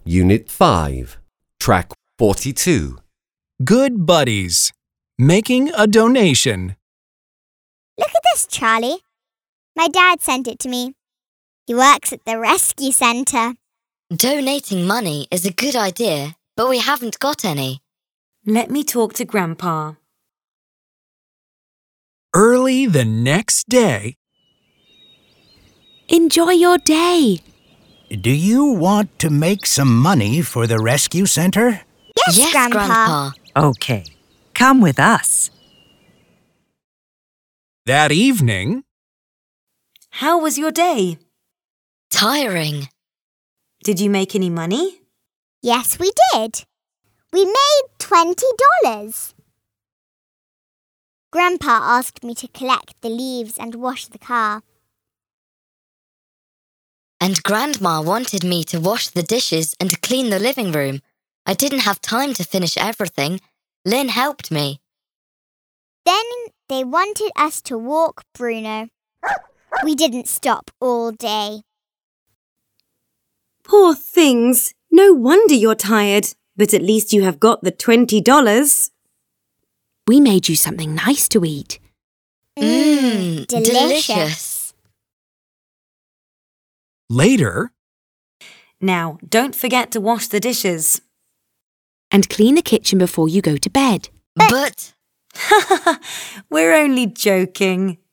Unit 5, Track 42. Good buddies. Making a donation. Look at this, Charlie. My dad sent it to me. He works at the rescue centre. Donating money is a good idea, but we haven't got any. Let me talk to Grandpa. Early the next day. Enjoy your day. Do you want to make some money for the rescue center? Yes, Grandpa. Okay, come with us. That evening. How was your day? Tiring. Did you make any money? Yes, we did. We made $20. Grandpa asked me to collect the leaves and wash the car. And Grandma wanted me to wash the dishes and clean the living room. I didn't have time to finish everything. Lynn helped me. Then they wanted us to walk Bruno. We didn't stop all day. Poor things. No wonder you're tired. But at least you have got the $20. We made you something nice to eat. Delicious. Later. Now, don't forget to wash the dishes. And clean the kitchen before you go to bed. But We're only joking.